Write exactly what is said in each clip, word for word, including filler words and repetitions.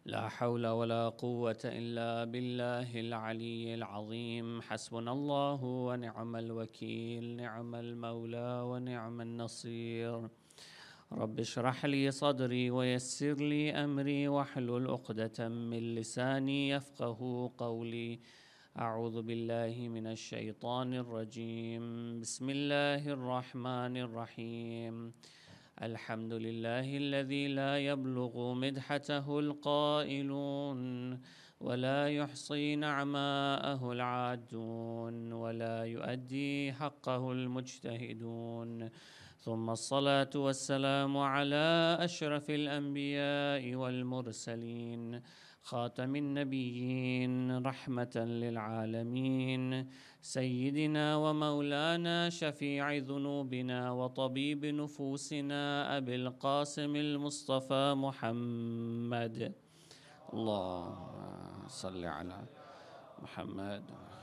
لا حول ولا قوة إلا بالله العلي العظيم. حسبنا الله ونعم الوكيل، نعم المولى ونعم النصير. رب اشرح لي صدري ويسر لي أمري واحلل عقدة من لساني يفقه قولي. أعوذ بالله من الشيطان الرجيم. بسم الله الرحمن الرحيم. الحمد لله الذي لا يبلغ مدحته القائلون، ولا يحصي نعماءه العادون، ولا يؤدي حقه المجتهدون. ثم الصلاة والسلام على أشرف الأنبياء والمرسلين، خاتم النبيين، رحمة للعالمين، سيدنا ومولانا شفيع ذنوبنا وطبيب نفوسنا أبي القاسم المصطفى محمد. اللهم صل على محمد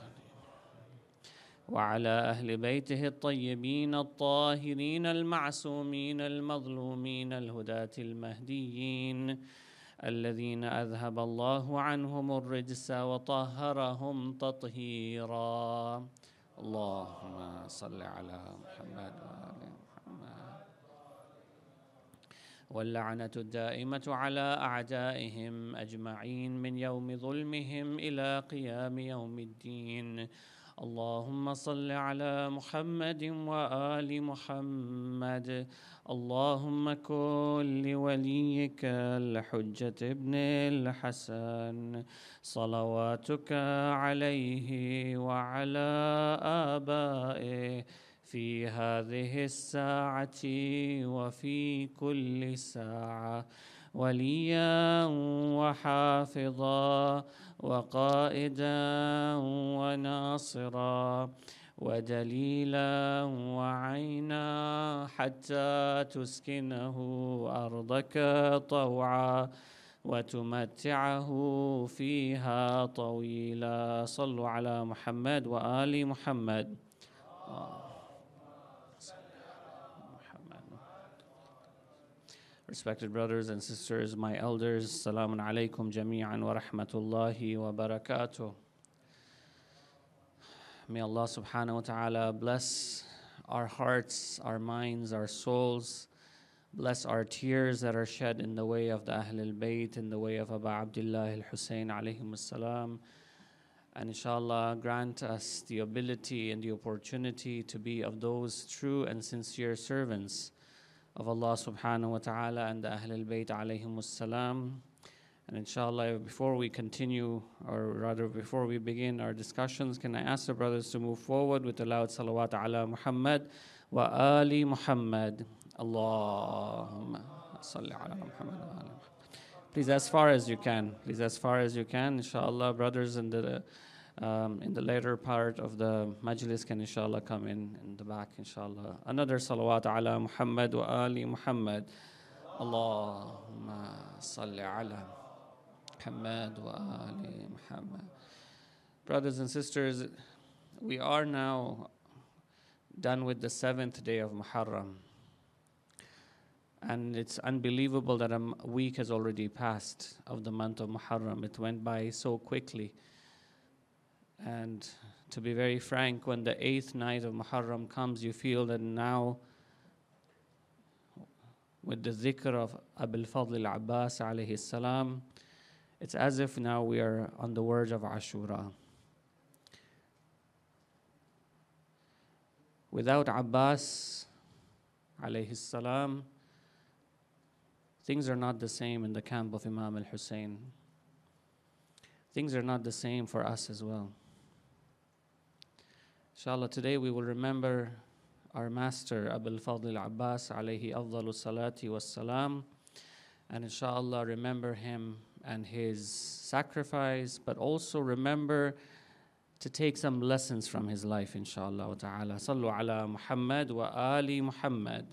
وعلى أهل بيته الطيبين الطاهرين المعصومين المظلومين الهداة المهديين، الذين أذهب الله عنهم الرجس وطهرهم تطهيرا. اللهم صل على محمد وآل محمد. واللعنة الدائمة على أعدائهم أجمعين من يوم ظلمهم إلى قيام يوم الدين. اللهم صل على محمد وآل محمد. اللهم كن لوليك الحجة ابن الحسن صلواتك عليه وعلى آبائه في هذه الساعة وفي كل ساعة وليا وحافظا وقائدا وناصرا ودليلا وعينا، حتى تسكنه أرضك طوعا وتمتعه فيها طويلا. صلوا على محمد وآل محمد. Respected brothers and sisters, my elders, Assalamu alaikum jami'an wa rahmatullahi wa barakatuh. May Allah subhanahu wa ta'ala bless our hearts, our minds, our souls, bless our tears that are shed in the way of the Ahl al-Bayt, in the way of Abu Abdullah al-Hussein alayhim as-salam, and inshallah grant us the ability and the opportunity to be of those true and sincere servants of Allah subhanahu wa ta'ala and the Ahl al-Bayt alayhim as-salam. And inshallah, before we continue, or rather before we begin our discussions, can I ask the brothers to move forward with the loud salawat ala Muhammad wa ali Muhammad. Allahumma salli ala Muhammad wa ali Muhammad. Please, as far as you can, please, as far as you can, inshallah, brothers in the Um, in the later part of the majlis can inshallah come in in the back inshallah. Another salawat ala Muhammad wa ali Muhammad. Allahumma salli ala Muhammad wa ali Muhammad. Brothers and sisters, we are now done with the seventh day of Muharram. And it's unbelievable that a week has already passed of the month of Muharram. It went by so quickly. And to be very frank, when the eighth night of Muharram comes, you feel that now, with the dhikr of Abul Fadl al-Abbas alayhi salam, it's as if now we are on the verge of Ashura. Without Abbas alayhi salam, things are not the same in the camp of Imam al-Hussein. Things are not the same for us as well. Inshallah, today we will remember our master, Abul Fadl al-Abbas, alayhi afdalu salati was salam, and inshallah remember him and his sacrifice, but also remember to take some lessons from his life, inshallah wa ta'ala. Sallu ala Muhammad wa ali Muhammad.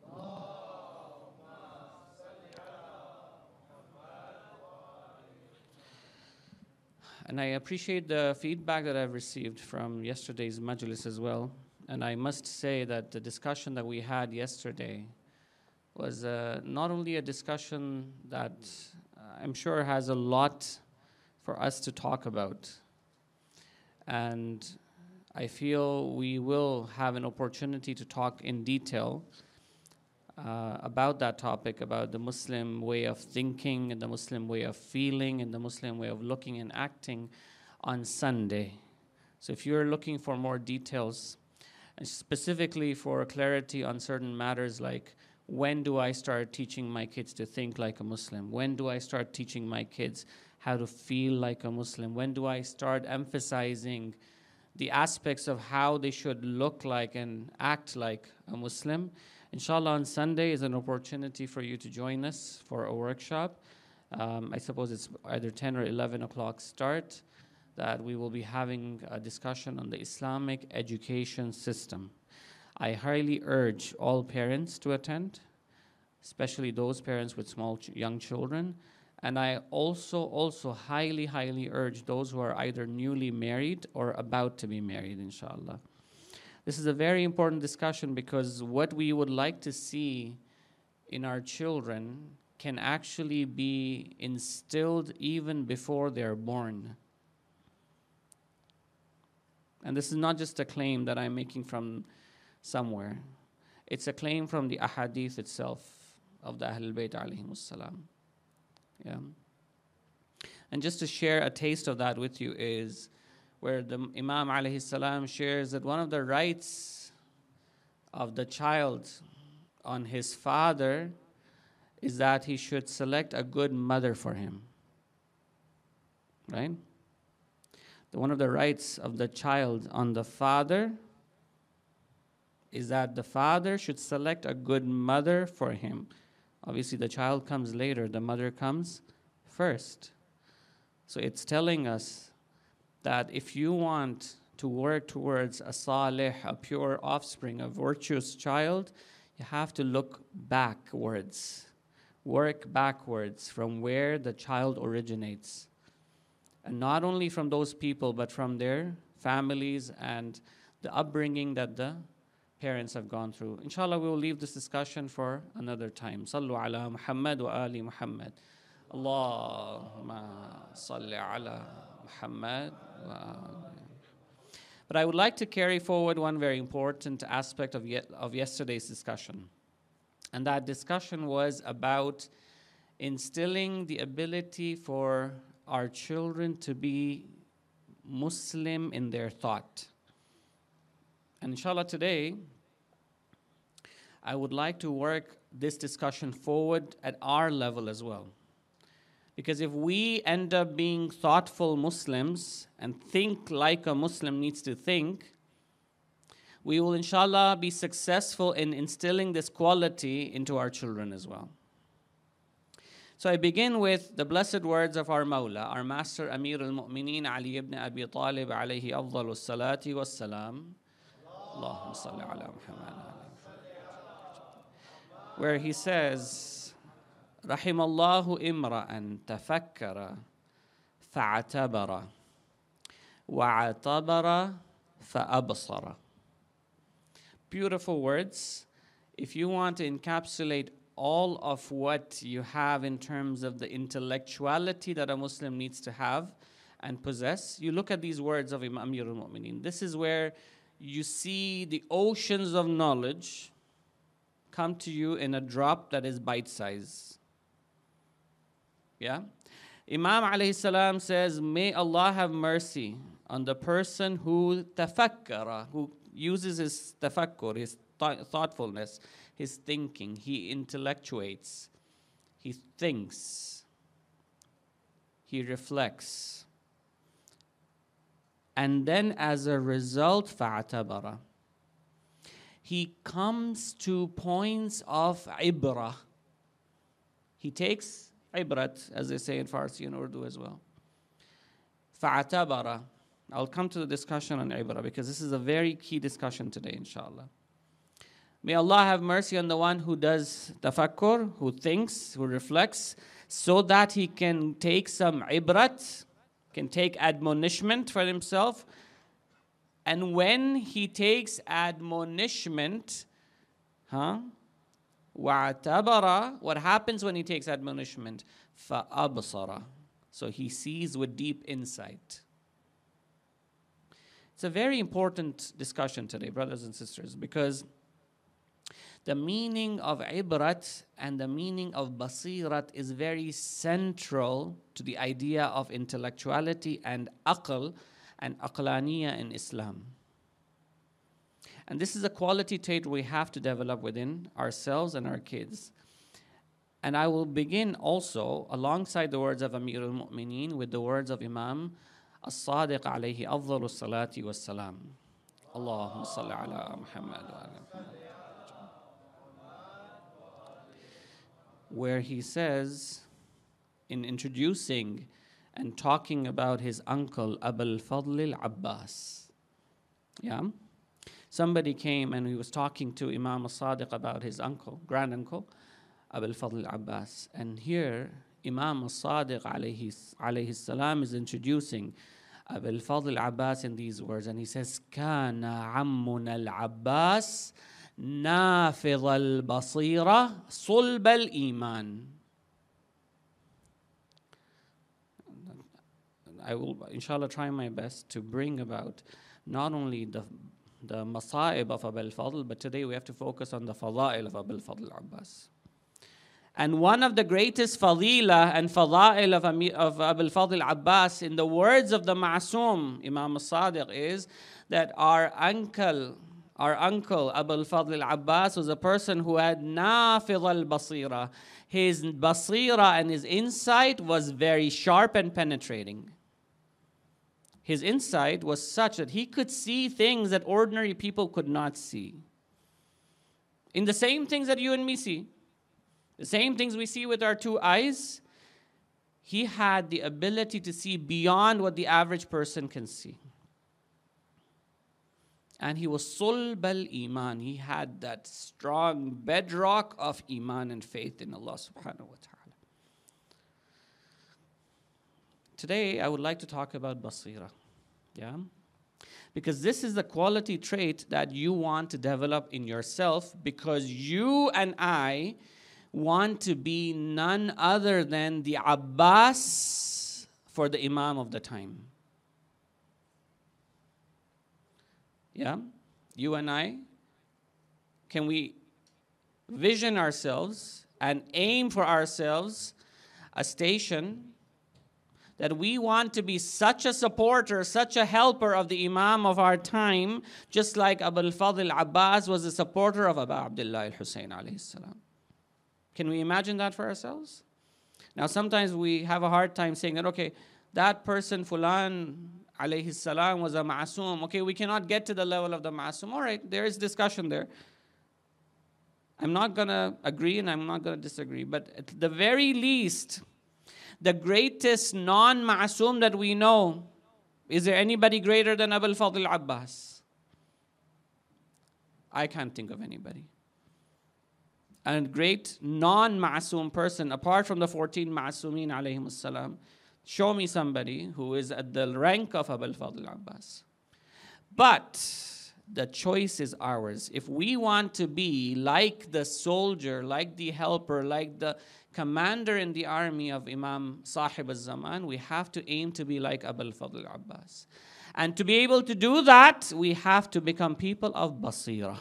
And I appreciate the feedback that I've received from yesterday's majlis as well. And I must say that the discussion that we had yesterday was uh, not only a discussion that I'm sure has a lot for us to talk about. And I feel we will have an opportunity to talk in detail uh, about that topic, about the Muslim way of thinking and the Muslim way of feeling and the Muslim way of looking and acting on Sunday. So if you're looking for more details, and specifically for clarity on certain matters like when do I start teaching my kids to think like a Muslim? When do I start teaching my kids how to feel like a Muslim? When do I start emphasizing the aspects of how they should look like and act like a Muslim? Inshallah, on Sunday is an opportunity for you to join us for a workshop. Um, I suppose it's either ten or eleven o'clock start, that we will be having a discussion on the Islamic education system. I highly urge all parents to attend, especially those parents with small ch- young children. And I also, also highly, highly urge those who are either newly married or about to be married, inshallah. This is a very important discussion because what we would like to see in our children can actually be instilled even before they're born. And this is not just a claim that I'm making from somewhere. It's a claim from the ahadith itself of the Ahlul Bayt alayhimus salam. Yeah. And just to share a taste of that with you is where the Imam alayhi salam shares that one of the rights of the child on his father is that he should select a good mother for him. Right? One of the rights of the child on the father is that the father should select a good mother for him. Obviously, the child comes later, the mother comes first. So it's telling us that if you want to work towards a salih, a pure offspring, a virtuous child, you have to look backwards, work backwards from where the child originates. And not only from those people, but from their families and the upbringing that the parents have gone through. Inshallah, we will leave this discussion for another time. Sallu ala Muhammad wa ali Muhammad. Allahumma salli ala Muhammad wa ali. But I would like to carry forward one very important aspect of, ye- of yesterday's discussion. And that discussion was about instilling the ability for our children to be Muslim in their thought. And inshallah today, I would like to work this discussion forward at our level as well. Because if we end up being thoughtful Muslims and think like a Muslim needs to think, we will inshallah be successful in instilling this quality into our children as well. So I begin with the blessed words of our Mawla, our Master Amir al-Mu'mineen Ali ibn Abi Talib alayhi afdalu salati was salam. Allahumma salli ala Muhammad. Where he says, Rahimallahu imra'an tafakkara fa'atabara wa'atabara fa'absara. Beautiful words. If you want to encapsulate all of what you have in terms of the intellectuality that a Muslim needs to have and possess, you look at these words of Imam Amir al-Mu'mineen. This is where you see the oceans of knowledge come to you in a drop that is bite-sized. Yeah? Imam alayhi salam says, may Allah have mercy on the person who tafakkara, who uses his tafakkur, his th- thoughtfulness, his thinking, he intellectuates, he thinks, he reflects. And then as a result, fa'atabara, he comes to points of ibrah. He takes ibrat, as they say in Farsi and Urdu as well. Fa'atabara. I'll come to the discussion on ibrah because this is a very key discussion today, inshallah. May Allah have mercy on the one who does tafakkur, who thinks, who reflects, so that he can take some ibrat, can take admonishment for himself. And when he takes admonishment, huh, وَاعْتَبَرَ. What happens when he takes admonishment? فَأَبْصَرَ. So he sees with deep insight. It's a very important discussion today, brothers and sisters, because the meaning of ibrat and the meaning of basirat is very central to the idea of intellectuality and aql and aqlaniya in Islam. And this is a quality trait we have to develop within ourselves and our kids. And I will begin also alongside the words of Amir al-Mu'mineen with the words of Imam As-Sadiq alayhi afdalu salati was salam. Allahumma salli ala Muhammad wa ala Muhammad. Where he says, in introducing and talking about his uncle Abul Fadl al-Abbas. Yeah? Somebody came and he was talking to Imam As-Sadiq about his uncle, granduncle, Abul Fadl al-Abbas. And here, Imam As-Sadiq alayhi, alayhi salam is introducing Abul Fadl al-Abbas in these words. And he says, كَانَ عَمُّنَا الْعَبَّاسِ نَافِضَ الْبَصِيرَةِ صُلْبَ الْإِيمَانِ. I will, inshallah, try my best to bring about not only the the masa'ib of Abul Fadl, but today we have to focus on the fada'il of Abul Fadl al-Abbas. And one of the greatest fadila and fada'il of, of Abul Fadl al-Abbas, in the words of the Ma'asum, Imam al-Sadiq, is that our uncle, our uncle Abul Fadl al-Abbas was a person who had nafid al-basira. His basira and his insight was very sharp and penetrating. His insight was such that he could see things that ordinary people could not see. In the same things that you and me see, the same things we see with our two eyes, he had the ability to see beyond what the average person can see. And he was sulb al-iman. He had that strong bedrock of iman and faith in Allah subhanahu wa ta'ala. Today, I would like to talk about basira. Yeah? Because this is the quality trait that you want to develop in yourself, because you and I want to be none other than the Abbas for the Imam of the time. Yeah? You and I, can we vision ourselves and aim for ourselves a station that we want to be such a supporter, such a helper of the Imam of our time, just like Abul Fadl al-Abbas was a supporter of Abu Abdullah al-Hussein alayhi salam. Can we imagine that for ourselves? Now, sometimes we have a hard time saying that, okay, that person, Fulan alayhi salam, was a ma'asum. Okay, we cannot get to the level of the ma'asum. All right, there is discussion there. I'm not going to agree and I'm not going to disagree. But at the very least, the greatest non-ma'asum that we know, is there anybody greater than Abul Fadl al-Abbas? I can't think of anybody. And a great non-ma'asum person, apart from the fourteen ma'asumin alayhim salam, show me somebody who is at the rank of Abul Fadl al-Abbas. But the choice is ours. If we want to be like the soldier, like the helper, like the commander in the army of Imam Sahib al-Zaman, we have to aim to be like Abul Fadl al-Abbas. And to be able to do that, we have to become people of basira.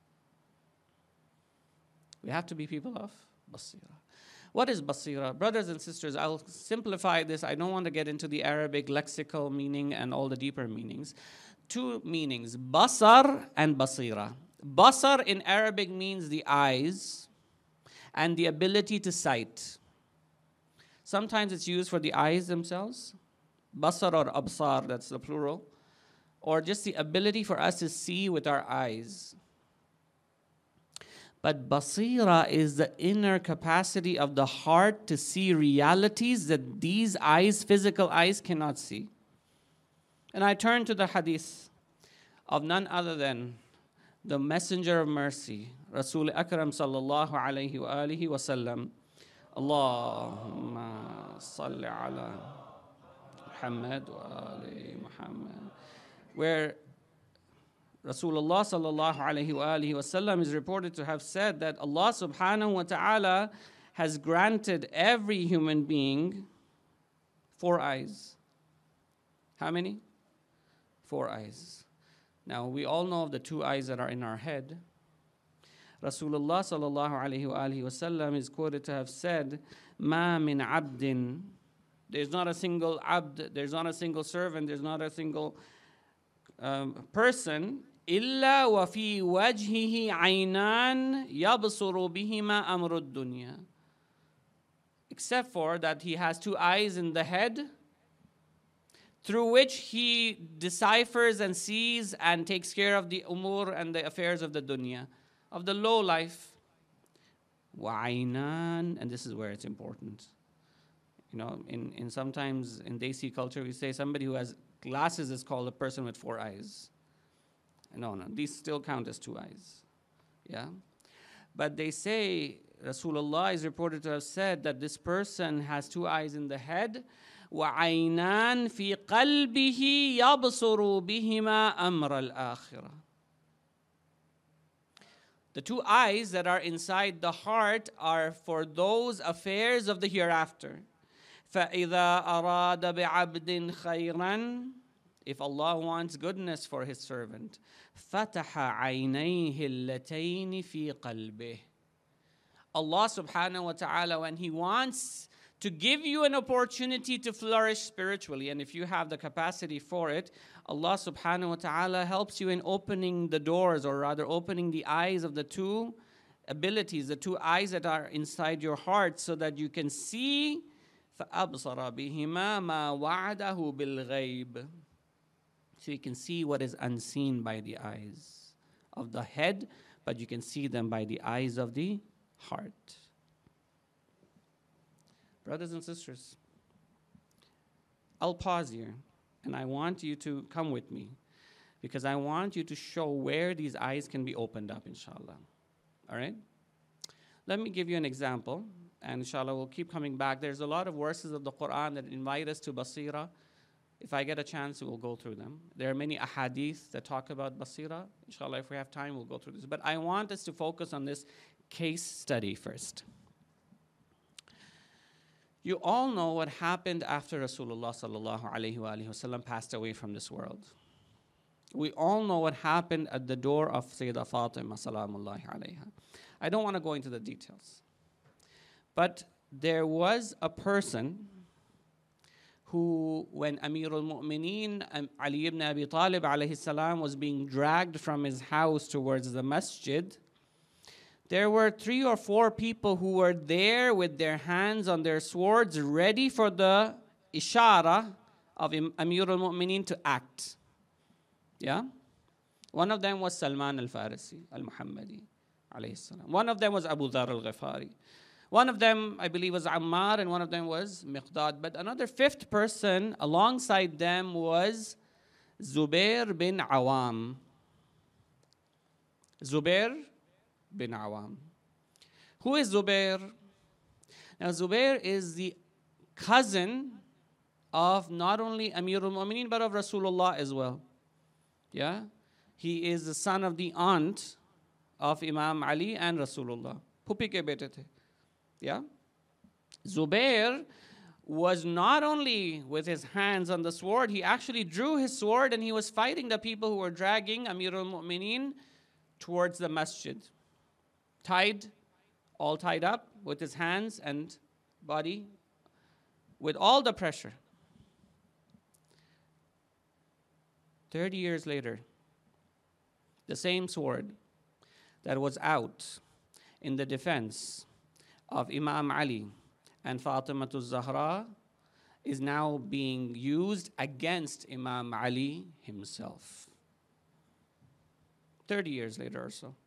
We have to be people of basira. What is basira? Brothers and sisters, I'll simplify this. I don't want to get into the Arabic lexical meaning and all the deeper meanings. Two meanings, basar and basira. Basar in Arabic means the eyes and the ability to sight. Sometimes it's used for the eyes themselves, basar or absar, that's the plural, or just the ability for us to see with our eyes. But basira is the inner capacity of the heart to see realities that these eyes, physical eyes, cannot see. And I turn to the hadith of none other than the Messenger of Mercy, Rasul Akram sallallahu alayhi wa alihi wa sallam. Allahumma salli ala Muhammad wa ali Muhammad. Where Rasulullah sallallahu alayhi wa alihi wasallam is reported to have said that Allah subhanahu wa ta'ala has granted every human being four eyes. How many? Four eyes. Now we all know of the two eyes that are in our head. Rasulullah sallallahu alayhi wa alihi wasallam is quoted to have said, "Ma min abdin." There's not a single abd, there's not a single servant, there's not a single um, person. إلا وفي وجهه عينان يبصر بهما أمر الدنيا. Except for that he has two eyes in the head through which he deciphers and sees and takes care of the umur and the affairs of the dunya, of the low life. وعينان, and this is where it's important. You know, in, in sometimes in Desi culture we say somebody who has glasses is called a person with four eyes. No, no, these still count as two eyes. Yeah? But they say, Rasulullah is reported to have said that this person has two eyes in the head. وَعَيْنَانْ فِي قَلْبِهِ يَبْصُرُ بِهِمَا أَمْرَ الْآخِرَةِ. The two eyes that are inside the heart are for those affairs of the hereafter. فَإِذَا أَرَادَ بِعَبْدٍ خَيْرًا. If Allah wants goodness for His servant, فَتَحَ عَيْنَيْهِ اللَّتَيْنِ فِي قَلْبِهِ. Allah subhanahu wa ta'ala, when He wants to give you an opportunity to flourish spiritually, and if you have the capacity for it, Allah subhanahu wa ta'ala helps you in opening the doors, or rather opening the eyes of the two abilities, the two eyes that are inside your heart, so that you can see فَأَبْصَرَ بِهِمَا مَا وَعَدَهُ بِالْغَيْبِ. So you can see what is unseen by the eyes of the head, but you can see them by the eyes of the heart. Brothers and sisters, I'll pause here, and I want you to come with me, because I want you to show where these eyes can be opened up, inshallah. All right? Let me give you an example, and inshallah we'll keep coming back. There's a lot of verses of the Quran that invite us to basira. If I get a chance, we'll go through them. There are many ahadith that talk about basira. Inshallah, if we have time, we'll go through this. But I want us to focus on this case study first. You all know what happened after Rasulullah sallallahu alayhi wa alayhi wasallam passed away from this world. We all know what happened at the door of Sayyidah Fatima salamullahi alayha. I don't want to go into the details. But there was a person who, when Amirul Mu'mineen um, Ali ibn Abi Talib alayhi salam was being dragged from his house towards the masjid, there were three or four people who were there with their hands on their swords, ready for the ishara of Amirul Mu'mineen to act. Yeah? One of them was Salman al-Farisi al-Muhammadi alayhi salam. One of them was Abu Dhar al-Ghifari. One of them, I believe, was Ammar, and one of them was Miqdad. But another fifth person alongside them was Zubair bin Awam. Zubair bin Awam. Who is Zubair? Now, Zubair is the cousin of not only Amirul Mu'mineen, but of Rasulullah as well. Yeah? He is the son of the aunt of Imam Ali and Rasulullah. Pupi ke bete the. Yeah? Zubair was not only with his hands on the sword, he actually drew his sword and he was fighting the people who were dragging Amirul Mu'mineen towards the masjid. Tied, all tied up with his hands and body, with all the pressure. Thirty years later, the same sword that was out in the defense of Imam Ali and Fatimatu Zahra is now being used against Imam Ali himself. Thirty years later or so.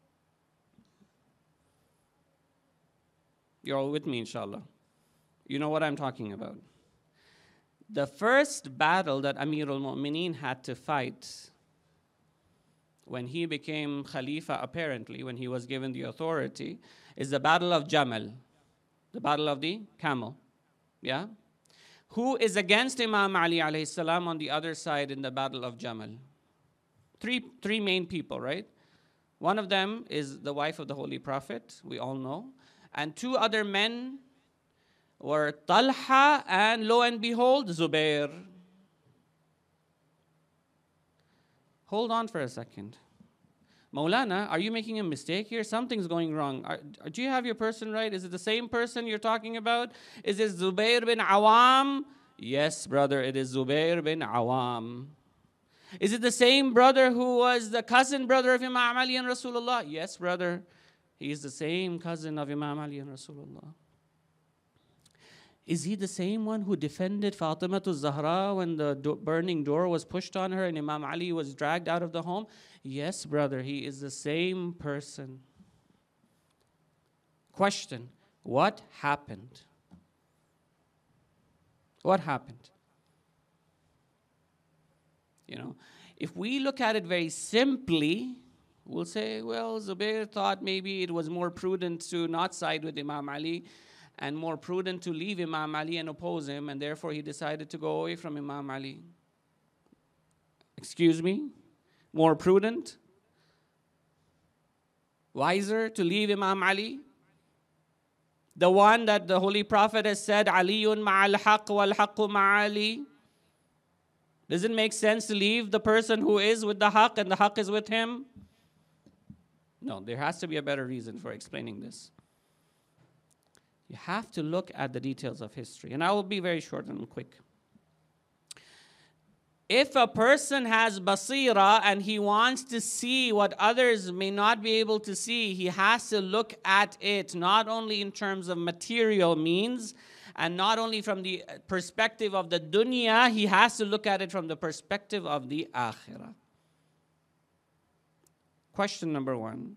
You're all with me, inshallah. You know what I'm talking about. The first battle that Amirul Mu'mineen had to fight when he became Khalifa, apparently, when he was given the authority, is the Battle of Jamal, the Battle of the Camel. Yeah? Who is against Imam Ali alayhi salam on the other side in the Battle of Jamal? three, three main people, right? One of them is the wife of the Holy Prophet, we all know. And two other men were Talha and, lo and behold, Zubair. Hold on for a second. Maulana, are you making a mistake here? Something's going wrong. Are, do you have your person right? Is it the same person you're talking about? Is it Zubair bin Awam? Yes, brother, it is Zubair bin Awam. Is it the same brother who was the cousin brother of Imam Ali and Rasulullah? Yes, brother. He is the same cousin of Imam Ali and Rasulullah. Is he the same one who defended Fatima to Zahra when the do- burning door was pushed on her and Imam Ali was dragged out of the home? Yes, brother, he is the same person. Question, what happened? What happened? You know, if we look at it very simply, we'll say, well, Zubair thought maybe it was more prudent to not side with Imam Ali and more prudent to leave Imam Ali and oppose him, and therefore he decided to go away from Imam Ali. Excuse me? More prudent? Wiser to leave Imam Ali? The one that the Holy Prophet has said, Aliyun ma'al haqq wal haqqu ma'ali. Does it make sense to leave the person who is with the haqq and the haqq is with him? No, there has to be a better reason for explaining this. You have to look at the details of history. And I will be very short and quick. If a person has basira and he wants to see what others may not be able to see, he has to look at it not only in terms of material means and not only from the perspective of the dunya, he has to look at it from the perspective of the akhirah. Question number one.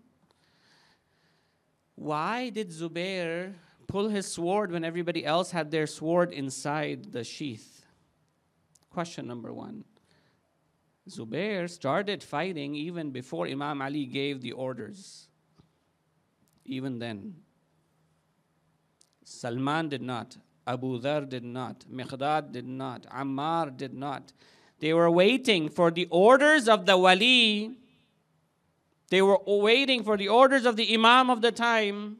Why did Zubair pull his sword when everybody else had their sword inside the sheath? Question number one. Zubair started fighting even before Imam Ali gave the orders. Even then. Salman did not. Abu Dhar did not. Miqdad did not. Ammar did not. They were waiting for the orders of the wali. They were waiting for the orders of the imam of the time.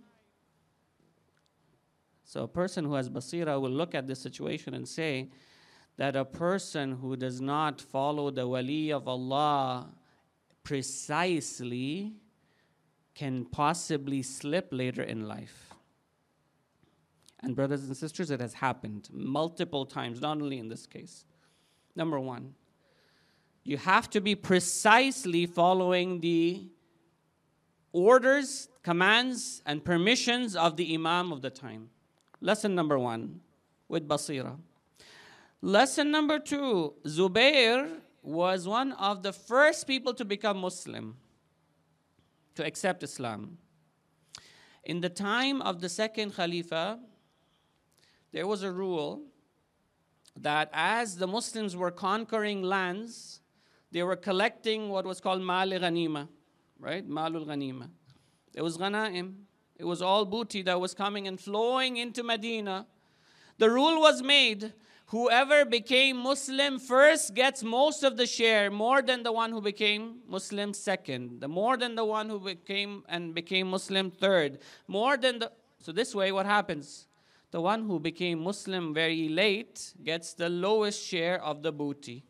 So a person who has basira will look at this situation and say that a person who does not follow the wali of Allah precisely can possibly slip later in life. And brothers and sisters, it has happened multiple times, not only in this case. Number one, you have to be precisely following the orders, commands, and permissions of the imam of the time. Lesson number one, with basira. Lesson number two, Zubair was one of the first people to become Muslim, to accept Islam. In the time of the second Khalifa, there was a rule that as the Muslims were conquering lands, they were collecting what was called Mal Ghanima, right? Malul Ghanima. It was Ghanaim. It was all booty that was coming and flowing into Medina. The rule was made, whoever became Muslim first gets most of the share, more than the one who became Muslim second, the more than the one who became and became Muslim third, more than the... So this way, what happens? The one who became Muslim very late gets the lowest share of the booty.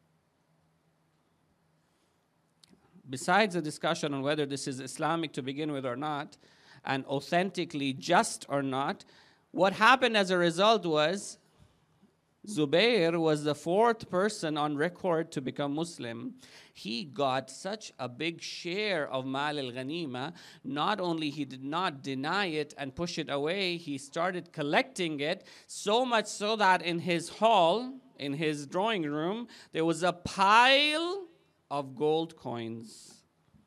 Besides the discussion on whether this is Islamic to begin with or not, and authentically just or not, what happened as a result was Zubair was the fourth person on record to become Muslim. He got such a big share of Mal al-Ghanima. Not only he did not deny it and push it away, he started collecting it, so much so that in his hall, in his drawing room, there was a pile of gold coins.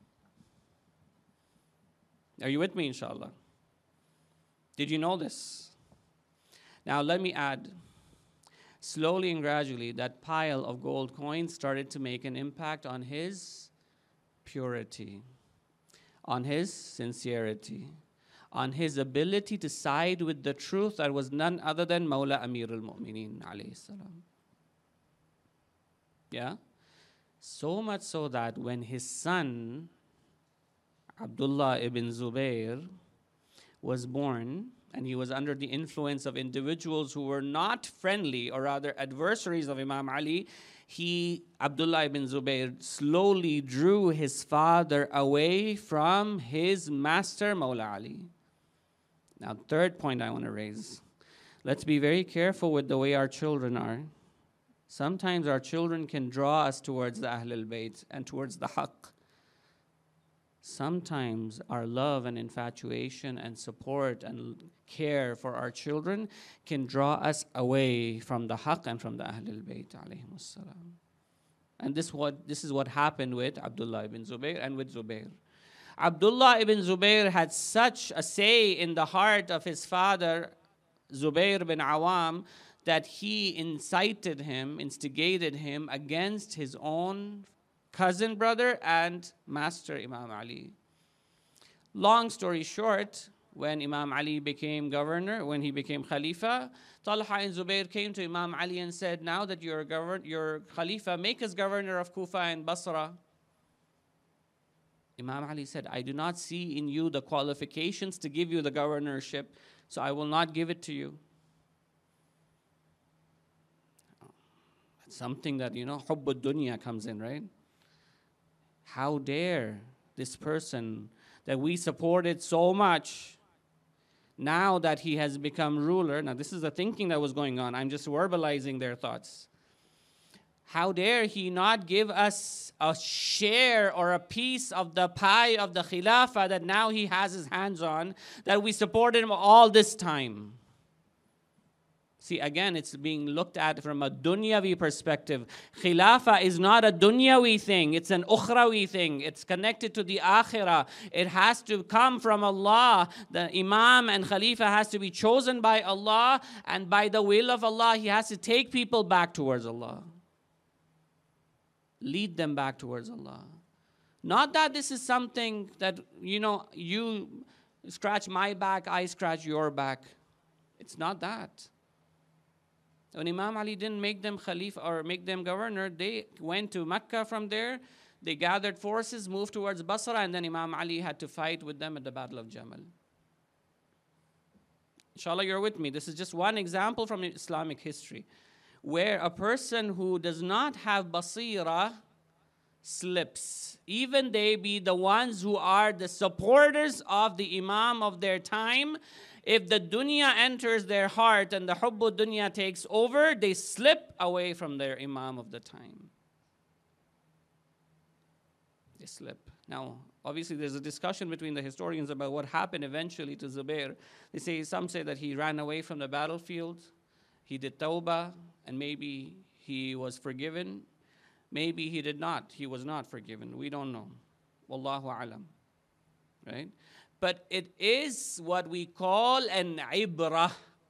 Are you with me, inshallah? Did you know this? Now let me add, slowly and gradually, that pile of gold coins started to make an impact on his purity, on his sincerity, on his ability to side with the truth that was none other than Mawla Amir al-Mu'mineen alayhi salam. Yeah? So much so that when his son, Abdullah ibn Zubayr, was born, and he was under the influence of individuals who were not friendly, or rather adversaries of Imam Ali, he, Abdullah ibn Zubayr, slowly drew his father away from his master, Mawla Ali. Now, third point I want to raise. Let's be very careful with the way our children are. Sometimes our children can draw us towards the Ahlul Bayt and towards the Haqq. Sometimes our love and infatuation and support and care for our children can draw us away from the Haqq and from the Ahlul Bayt alayhimus salam. And this, what, this is what happened with Abdullah ibn Zubayr and with Zubayr. Abdullah ibn Zubayr had such a say in the heart of his father, Zubayr bin Awam, that he incited him, instigated him against his own cousin brother and master Imam Ali. Long story short, when Imam Ali became governor, when he became Khalifa, Talha and Zubayr came to Imam Ali and said, now that you're, govern- you're Khalifa, make us governor of Kufa and Basra. Imam Ali said, I do not see in you the qualifications to give you the governorship, so I will not give it to you. That's something that, you know, hubb dunya comes in, right? How dare this person that we supported so much, now that he has become ruler, now this is the thinking that was going on, I'm just verbalizing their thoughts. How dare he not give us a share or a piece of the pie of the Khilafah that now he has his hands on, that we supported him all this time? See, again, it's being looked at from a dunyawi perspective. Khilafah is not a dunyawi thing. It's an ukhrawi thing. It's connected to the akhirah. It has to come from Allah. The imam and khalifa has to be chosen by Allah, and by the will of Allah, he has to take people back towards Allah. Lead them back towards Allah. Not that this is something that, you know, you scratch my back, I scratch your back. It's not that. When Imam Ali didn't make them Khalifa or make them governor, they went to Mecca from there. They gathered forces, moved towards Basra, and then Imam Ali had to fight with them at the Battle of Jamal. Inshallah, you're with me. This is just one example from Islamic history where a person who does not have basira slips. Even they be the ones who are the supporters of the Imam of their time. If the dunya enters their heart and the hubbu dunya takes over, they slip away from their Imam of the time. They slip. Now, obviously, there's a discussion between the historians about what happened eventually to Zubair. They say, some say that he ran away from the battlefield, he did tawbah, and maybe he was forgiven. Maybe he did not. He was not forgiven. We don't know. Wallahu alam. Right? But it is what we call an ibrah.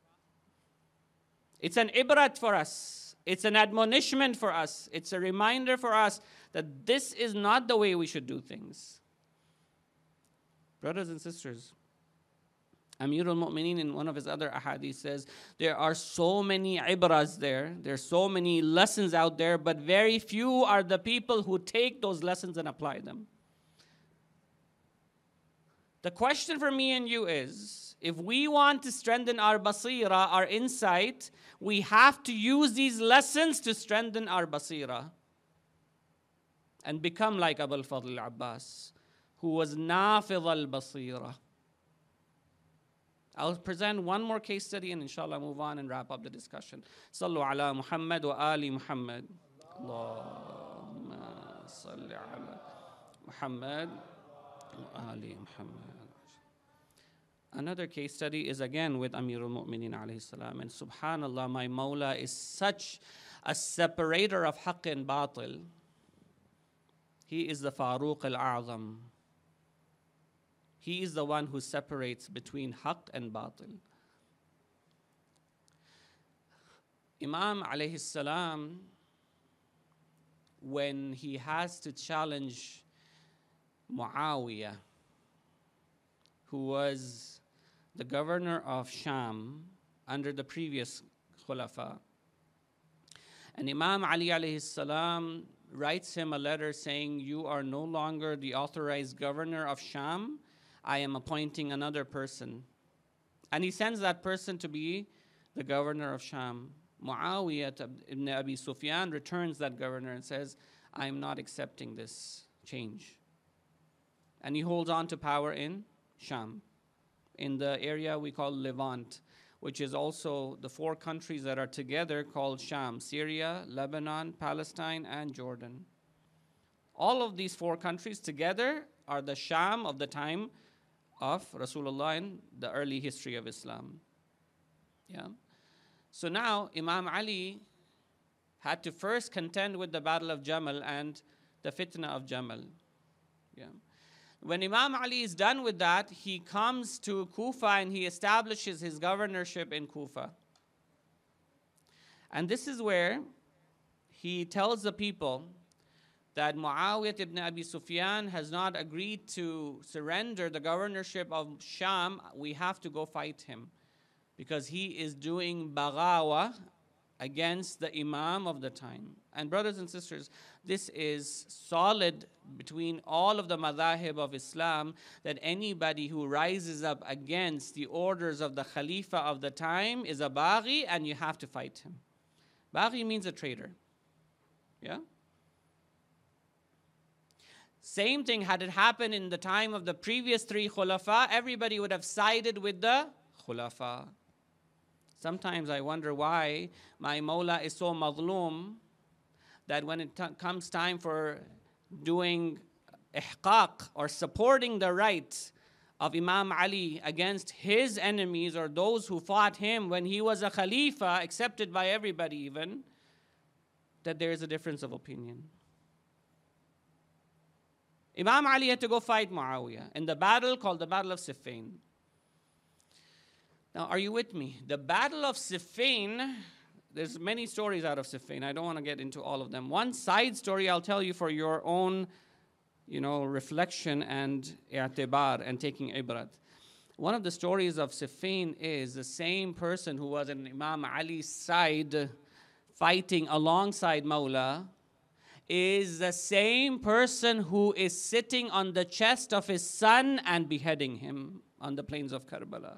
It's an ibrat for us. It's an admonishment for us. It's a reminder for us that this is not the way we should do things. Brothers and sisters, Amir al-Mu'mineen in one of his other ahadith says, there are so many ibras there, there are so many lessons out there, but very few are the people who take those lessons and apply them. The question for me and you is, if we want to strengthen our basira, our insight, we have to use these lessons to strengthen our basira and become like Abu al-Fadl al-Abbas, who was nafidh al-basira. I'll present one more case study and inshallah move on and wrap up the discussion. Sallu ala Muhammad wa ali Muhammad. Allahumma salli ala Muhammad wa ali Muhammad. Another case study is again with Amir al-Mu'mineen alayhi salam. And subhanallah, my Mawla is such a separator of haqq and batil. He is the Faruq al-A'zam. He is the one who separates between haqq and batil. Imam alayhi salam, when he has to challenge Muawiyah, who was the governor of Sham under the previous Khulafa, and Imam Ali alayhi salam writes him a letter saying, you are no longer the authorized governor of Sham. I am appointing another person. And he sends that person to be the governor of Sham. Muawiyah ibn Abi Sufyan returns that governor and says, I am not accepting this change. And he holds on to power in Sham, in the area we call Levant, which is also the four countries that are together called Sham: Syria, Lebanon, Palestine, and Jordan. All of these four countries together are the Sham of the time of Rasulullah in the early history of Islam. Yeah. So now Imam Ali had to first contend with the battle of Jamal and the fitna of Jamal. Yeah. When Imam Ali is done with that, he comes to Kufa and he establishes his governorship in Kufa. And this is where he tells the people that Muawiyah ibn Abi Sufyan has not agreed to surrender the governorship of Sham. We have to go fight him because he is doing baghawa against the Imam of the time. And brothers and sisters, this is solid between all of the madhahib of Islam, that anybody who rises up against the orders of the Khalifa of the time is a baghi and you have to fight him. Baghi means a traitor. Yeah? Same thing, had it happened in the time of the previous three khulafa, everybody would have sided with the khulafa. Sometimes I wonder why my Mawla is so madloom that when it t- comes time for doing ihqaq or supporting the right of Imam Ali against his enemies or those who fought him when he was a Khalifa, accepted by everybody even, that there is a difference of opinion. Imam Ali had to go fight Muawiyah in the battle called the Battle of Siffin. Now, are you with me? The Battle of Siffin, there's many stories out of Siffin. I don't want to get into all of them. One side story I'll tell you for your own, you know, reflection and i'tibar and taking ibrat. One of the stories of Siffin is the same person who was on Imam Ali's side fighting alongside Mawla is the same person who is sitting on the chest of his son and beheading him on the plains of Karbala.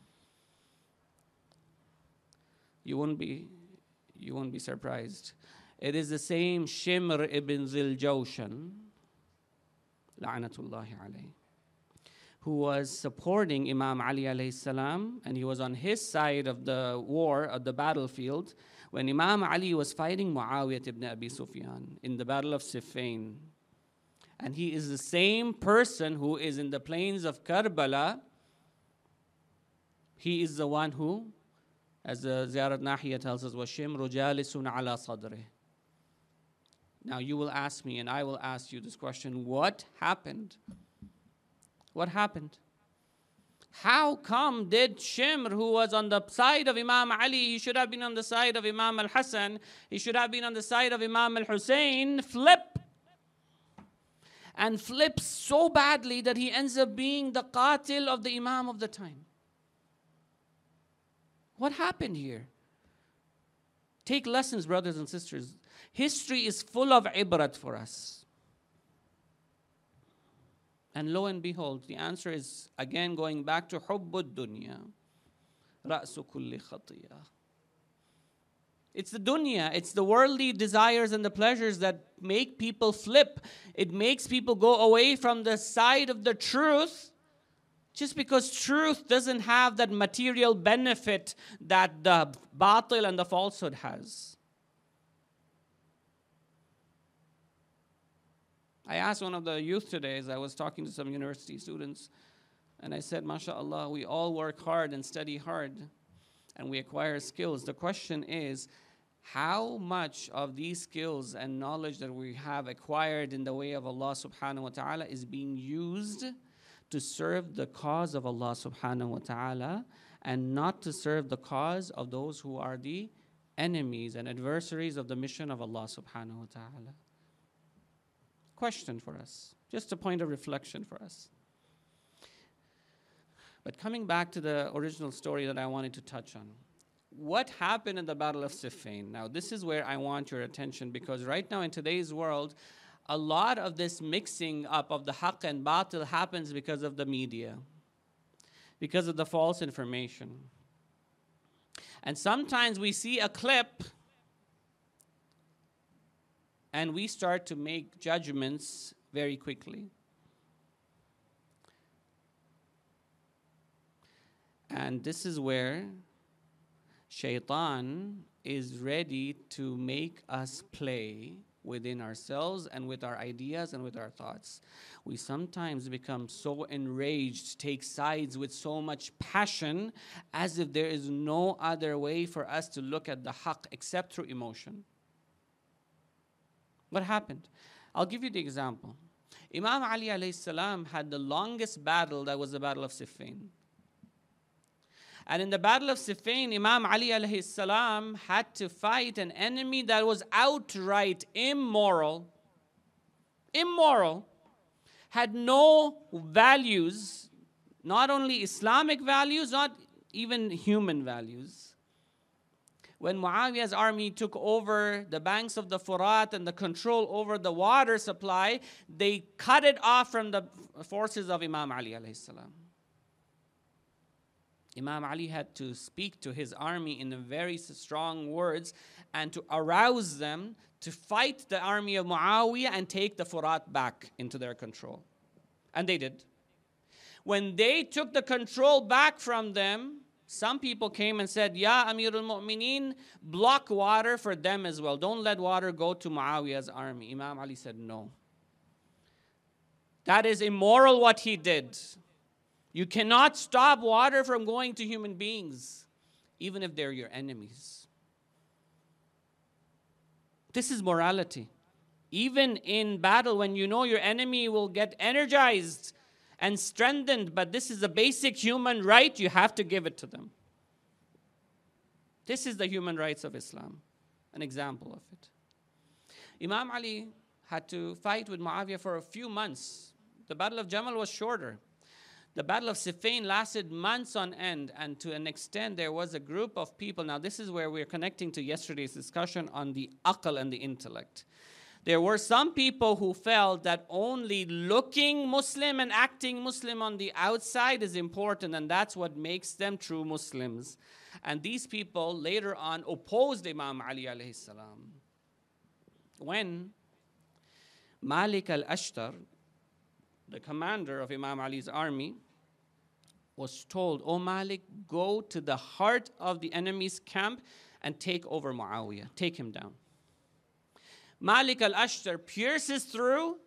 You won't be, you won't be surprised. It is the same Shimr ibn Ziljawshan, la'natullahi alayh, who was supporting Imam Ali alayhi salam, and he was on his side of the war, of the battlefield, when Imam Ali was fighting Muawiyah ibn Abi Sufyan in the Battle of Siffin. And he is the same person who is in the plains of Karbala. He is the one who, as the Ziyarat Nahiya tells us, وَالشِّمْرُ جَالِسٌ عَلَى صَدْرِهِ. Now you will ask me, and I will ask you this question, what happened? What happened? How come did Shimr, who was on the side of Imam Ali, he should have been on the side of Imam al-Hassan, he should have been on the side of Imam al-Hussein, flip? And flips so badly that he ends up being the qatil of the Imam of the time. What happened here? Take lessons, brothers and sisters. History is full of ibrat for us. And lo and behold, the answer is, again, going back to hubbud dunya. Ra'su kulli khatiyah. It's the dunya, it's the worldly desires and the pleasures that make people flip. It makes people go away from the side of the truth just because truth doesn't have that material benefit that the batil and the falsehood has. I asked one of the youth today as I was talking to some university students, and I said, MashaAllah, we all work hard and study hard, and we acquire skills. The question is, how much of these skills and knowledge that we have acquired in the way of Allah subhanahu wa ta'ala is being used to serve the cause of Allah subhanahu wa ta'ala and not to serve the cause of those who are the enemies and adversaries of the mission of Allah subhanahu wa ta'ala? Question for us, just a point of reflection for us. But coming back to the original story that I wanted to touch on, what happened in the Battle of Siffin? Now, this is where I want your attention, because right now in today's world, a lot of this mixing up of the haqq and batil happens because of the media, because of the false information. And sometimes we see a clip and we start to make judgments very quickly. And this is where Shaitan is ready to make us play within ourselves and with our ideas and with our thoughts. We sometimes become so enraged, take sides with so much passion, as if there is no other way for us to look at the haqq except through emotion. What happened? I'll give you the example. Imam Ali alayhi salam had the longest battle, that was the Battle of Siffin. And in the Battle of Siffin, Imam Ali alayhi salam had to fight an enemy that was outright immoral, immoral, had no values, not only Islamic values, not even human values. When Muawiyah's army took over the banks of the Furat and the control over the water supply, they cut it off from the forces of Imam Ali alayhi salam. Imam Ali had to speak to his army in very strong words and to arouse them to fight the army of Muawiyah and take the Furat back into their control. And they did. When they took the control back from them, some people came and said, Ya Amir al-Mu'mineen, block water for them as well. Don't let water go to Muawiyah's army. Imam Ali said, no. That is immoral what he did. You cannot stop water from going to human beings, even if they're your enemies. This is morality. Even in battle, when you know your enemy will get energized and strengthened, but this is a basic human right, you have to give it to them. This is the human rights of Islam, an example of it. Imam Ali had to fight with Muawiyah for a few months. The Battle of Jamal was shorter. The Battle of Siffin lasted months on end, and to an extent there was a group of people. Now this is where we're connecting to yesterday's discussion on the aql and the intellect. There were some people who felt that only looking Muslim and acting Muslim on the outside is important, and that's what makes them true Muslims. And these people later on opposed Imam Ali alayhi salam. When Malik al-Ashtar, the commander of Imam Ali's army, was told, "O Malik, go to the heart of the enemy's camp and take over Muawiyah. Take him down." Malik al-Ashtar pierces through,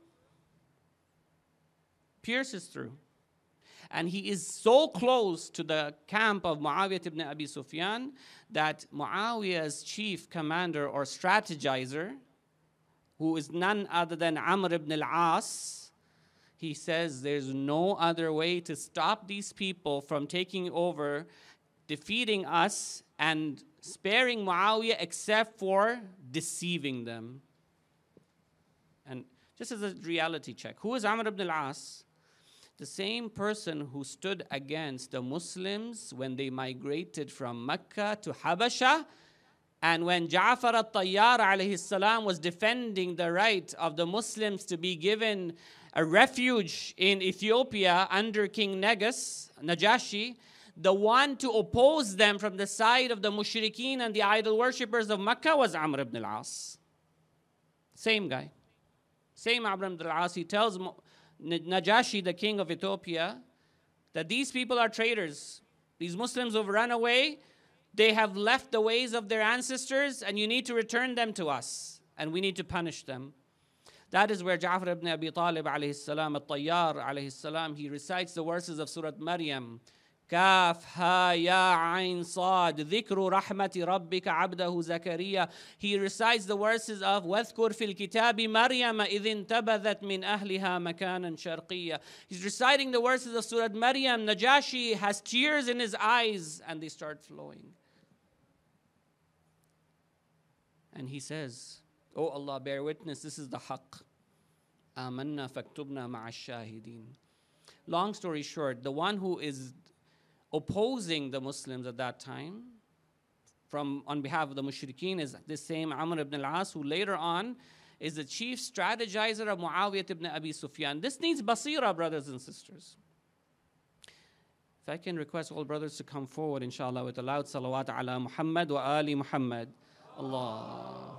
pierces through. And he is so close to the camp of Muawiyah ibn Abi Sufyan that Muawiyah's chief commander or strategizer, who is none other than Amr ibn al-As, he says there's no other way to stop these people from taking over, defeating us, and sparing Muawiyah except for deceiving them. And just as a reality check, who is Amr ibn al-As? The same person who stood against the Muslims when they migrated from Mecca to Habasha, and when Ja'far al-Tayyar alayhi salam was defending the right of the Muslims to be given a refuge in Ethiopia under King Negus, Najashi, the one to oppose them from the side of the mushrikeen and the idol worshippers of Mecca was Amr ibn al-As. Same guy. Same Amr ibn al-As. He tells Najashi, the king of Ethiopia, that these people are traitors. These Muslims have run away. They have left the ways of their ancestors, and you need to return them to us, and we need to punish them. That is where Ja'far ibn Abi Talib alayhi salam, al-Tayyar alayhi salam, he recites the verses of Surah Maryam. Kaf ha ya ayn sad dhikru rahmati rabbika abdahu Zakariya. He recites the verses of Wadhkur fil kitabi Maryam idh intabadhat min ahliha makanan sharqiyya. He's reciting the verses of Surah Maryam. Najashi has tears in his eyes and they start flowing. And he says, "Oh Allah, bear witness, this is the haqq. Amanna faktubna ma'a shahidin." Long story short, the one who is opposing the Muslims at that time from on behalf of the mushrikeen is this same Amr ibn al-As, who later on is the chief strategizer of Muawiyah ibn Abi Sufyan. This needs basira, brothers and sisters. If I can request all brothers to come forward, inshallah, with a loud salawat ala Muhammad wa ali Muhammad. Allah.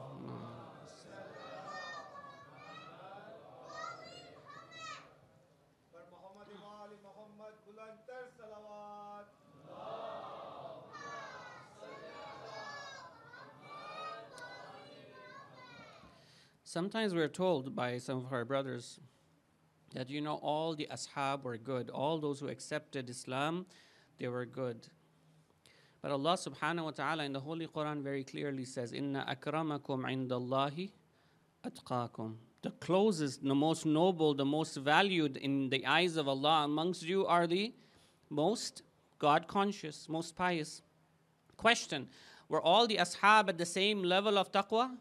Sometimes we're told by some of our brothers that, you know, all the ashab were good. All those who accepted Islam, they were good. But Allah subhanahu wa ta'ala in the Holy Quran very clearly says, Inna akramakum indallahi atqakum. The closest, the most noble, the most valued in the eyes of Allah amongst you are the most God-conscious, most pious. Question, were all the ashab at the same level of taqwa?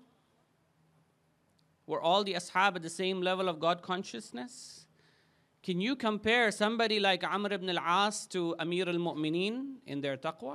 Were all the ashab at the same level of God consciousness? Can you compare somebody like Amr ibn al-As to Amir al-Mu'mineen in their taqwa?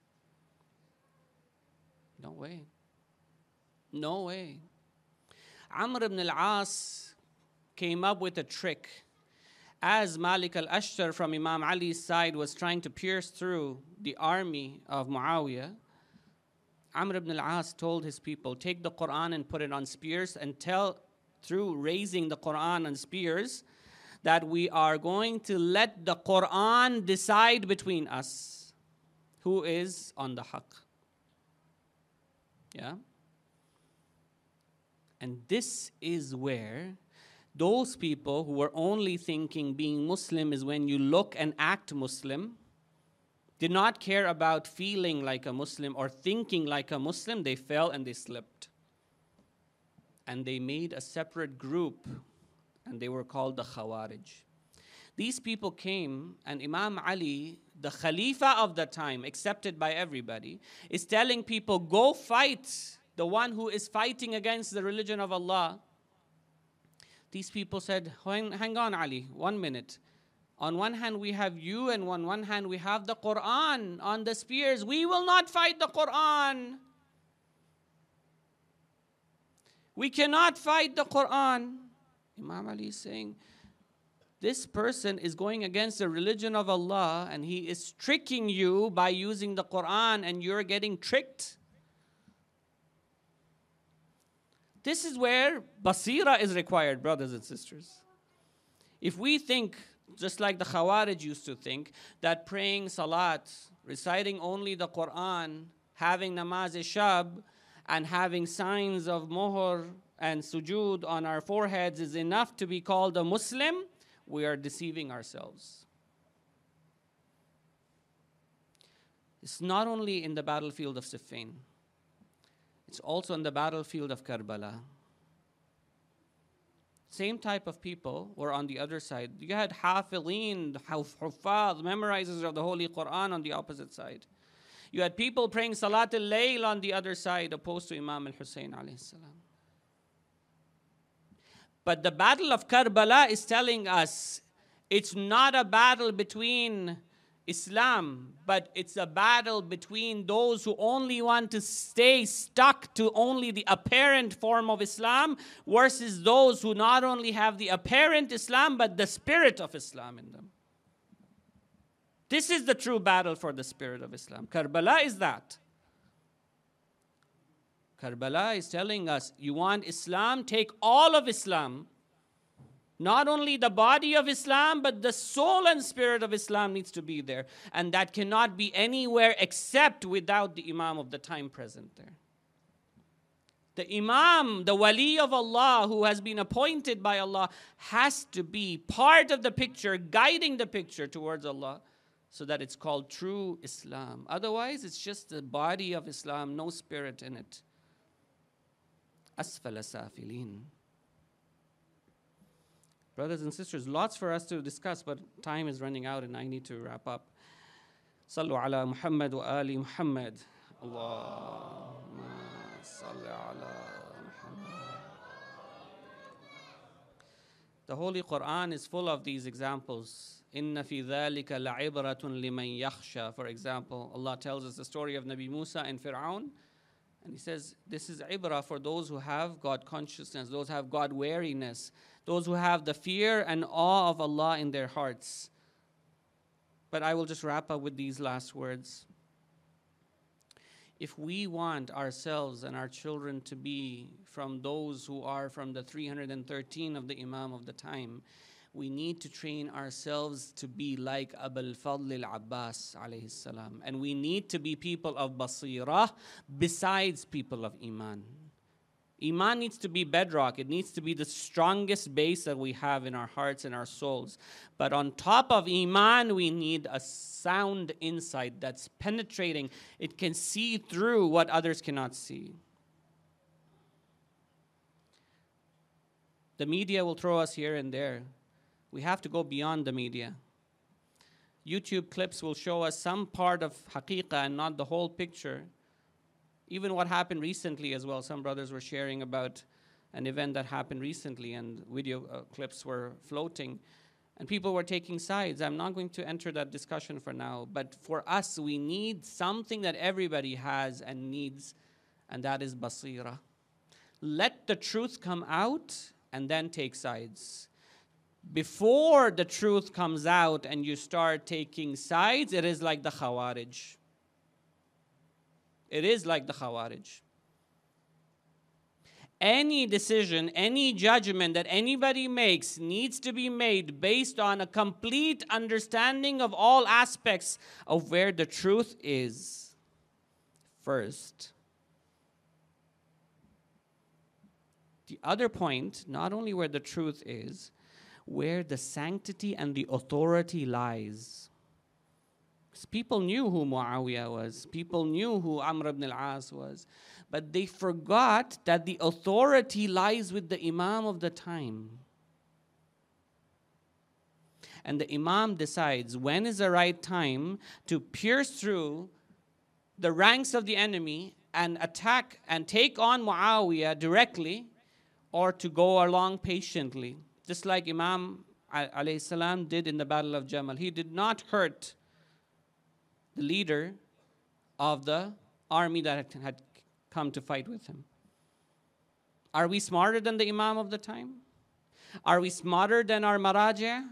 No way. No way. Amr ibn al-As came up with a trick. As Malik al-Ashtar from Imam Ali's side was trying to pierce through the army of Muawiyah, Amr ibn al-As told his people, take the Quran and put it on spears and tell, through raising the Quran on spears, that we are going to let the Quran decide between us who is on the haqq. Yeah? And this is where those people who were only thinking being Muslim is when you look and act Muslim, did not care about feeling like a Muslim or thinking like a Muslim, they fell and they slipped. And they made a separate group, and they were called the Khawarij. These people came, and Imam Ali, the Khalifa of the time, accepted by everybody, is telling people, go fight the one who is fighting against the religion of Allah. These people said, hang on, Ali, one minute. On one hand, we have you, and on one hand, we have the Quran on the spears. We will not fight the Quran. We cannot fight the Quran. Imam Ali is saying, this person is going against the religion of Allah, and he is tricking you by using the Quran, and you're getting tricked. This is where basira is required, brothers and sisters. If we think, just like the Khawarij used to think, that praying salat, reciting only the Quran, having namaz-e-shab, and having signs of muhr and sujood on our foreheads is enough to be called a Muslim, we are deceiving ourselves. It's not only in the battlefield of Siffin, it's also in the battlefield of Karbala. Same type of people were on the other side. You had hafidhin, huffaz, memorizers of the Holy Quran on the opposite side. You had people praying Salat al-Layl on the other side, opposed to Imam al-Hussein alayhi salam. But the battle of Karbala is telling us it's not a battle between Islam, but it's a battle between those who only want to stay stuck to only the apparent form of Islam versus those who not only have the apparent Islam, but the spirit of Islam in them. This is the true battle for the spirit of Islam. Karbala is that. Karbala is telling us, you want Islam, take all of Islam. Not only the body of Islam, but the soul and spirit of Islam needs to be there. And that cannot be anywhere except without the Imam of the time present there. The Imam, the Wali of Allah, who has been appointed by Allah, has to be part of the picture, guiding the picture towards Allah, so that it's called true Islam. Otherwise, it's just the body of Islam, no spirit in it. Asfala safilin. Brothers and sisters, lots for us to discuss, but time is running out and I need to wrap up. Sallu ala Muhammad wa ali Muhammad. Allahumma salli ala Muhammad. The Holy Quran is full of these examples. إِنَّ فِي ذَلِكَ لَعِبْرَةٌ لِمَنْ يَخْشَى. For example, Allah tells us the story of Nabi Musa and Fir'aun. And He says, this is ibrah for those who have God consciousness, those who have God wariness, those who have the fear and awe of Allah in their hearts. But I will just wrap up with these last words. If we want ourselves and our children to be from those who are from the three hundred thirteen of the Imam of the time, we need to train ourselves to be like Abul Fadl al-Abbas alayhi salam. And we need to be people of basirah besides people of iman. Iman needs to be bedrock. It needs to be the strongest base that we have in our hearts and our souls. But on top of iman, we need a sound insight that's penetrating. It can see through what others cannot see. The media will throw us here and there. We have to go beyond the media. YouTube clips will show us some part of haqiqah and not the whole picture. Even what happened recently as well. Some brothers were sharing about an event that happened recently, and video uh, clips were floating. And people were taking sides. I'm not going to enter that discussion for now. But for us, we need something that everybody has and needs, and that is basira. Let the truth come out and then take sides. Before the truth comes out and you start taking sides, it is like the Khawarij. It is like the Khawarij. Any decision, any judgment that anybody makes needs to be made based on a complete understanding of all aspects of where the truth is first. The other point, not only where the truth is, where the sanctity and the authority lies. Because people knew who Muawiyah was. People knew who Amr ibn al-As was. But they forgot that the authority lies with the Imam of the time. And the Imam decides when is the right time to pierce through the ranks of the enemy and attack and take on Muawiyah directly, or to go along patiently. Just like Imam alayhi salam did in the Battle of Jamal. He did not hurt the leader of the army that had come to fight with him. Are we smarter than the Imam of the time? Are we smarter than our Maraji'?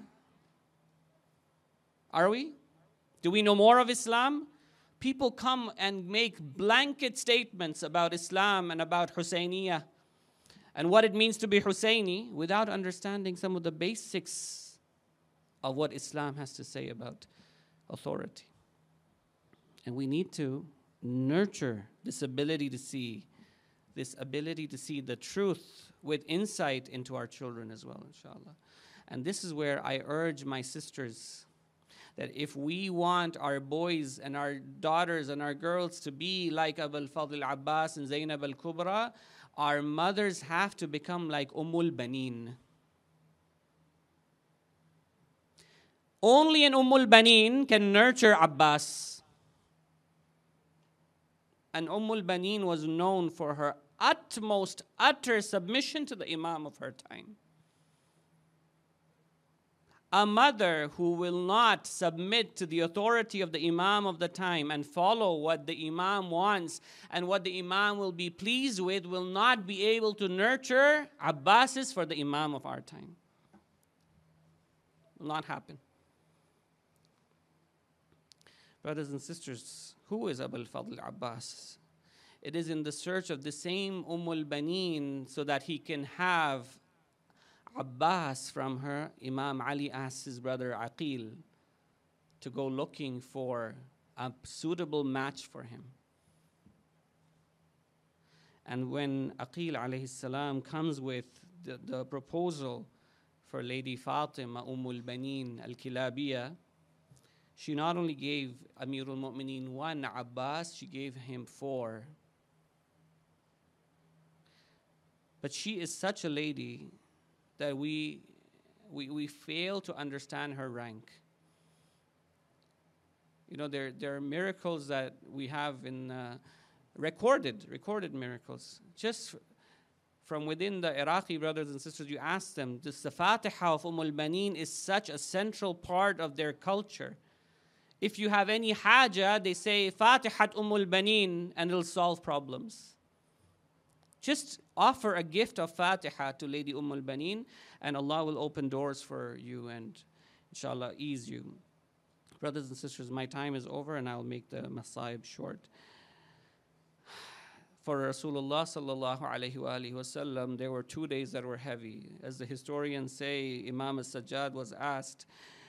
Are we? Do we know more of Islam? People come and make blanket statements about Islam and about Husayniyah and what it means to be Husayni without understanding some of the basics of what Islam has to say about authority. And we need to nurture this ability to see, this ability to see the truth with insight into our children as well, inshallah. And this is where I urge my sisters that if we want our boys and our daughters and our girls to be like Abul Fadl al-Abbas and Zainab al-Kubra, our mothers have to become like Ummul Baneen. Only an Ummul Baneen can nurture Abbas. And Ummul Baneen was known for her utmost, utter submission to the Imam of her time. A mother who will not submit to the authority of the Imam of the time and follow what the Imam wants and what the Imam will be pleased with will not be able to nurture Abbasis for the Imam of our time. Will not happen. Brothers and sisters, who is Abul Fadl Abbas? It is in the search of the same Ummul Baneen so that he can have Abbas from her. Imam Ali asked his brother Aqil to go looking for a suitable match for him. And when Aqil alayhi salam comes with the, the proposal for Lady Fatima Ummul Baneen al-Kilabiyah, she not only gave Amirul Mu'mineen one Abbas, she gave him four. But she is such a lady that we, we, we fail to understand her rank. You know, there, there are miracles that we have in uh, recorded, recorded miracles. Just from within the Iraqi brothers and sisters, you ask them, this the Fatiha of Umm al-Banin is such a central part of their culture. If you have any haja, they say Fatihat Umm al-Banin and it'll solve problems. Just offer a gift of Fatiha to Lady Umm al-Banin and Allah will open doors for you and inshallah ease you. Brothers and sisters, my time is over and I'll make the masaib short. For Rasulullah sallallahu alayhi wa alihi wasallam, there were two days that were heavy. As the historians say, Imam al-Sajjad was asked,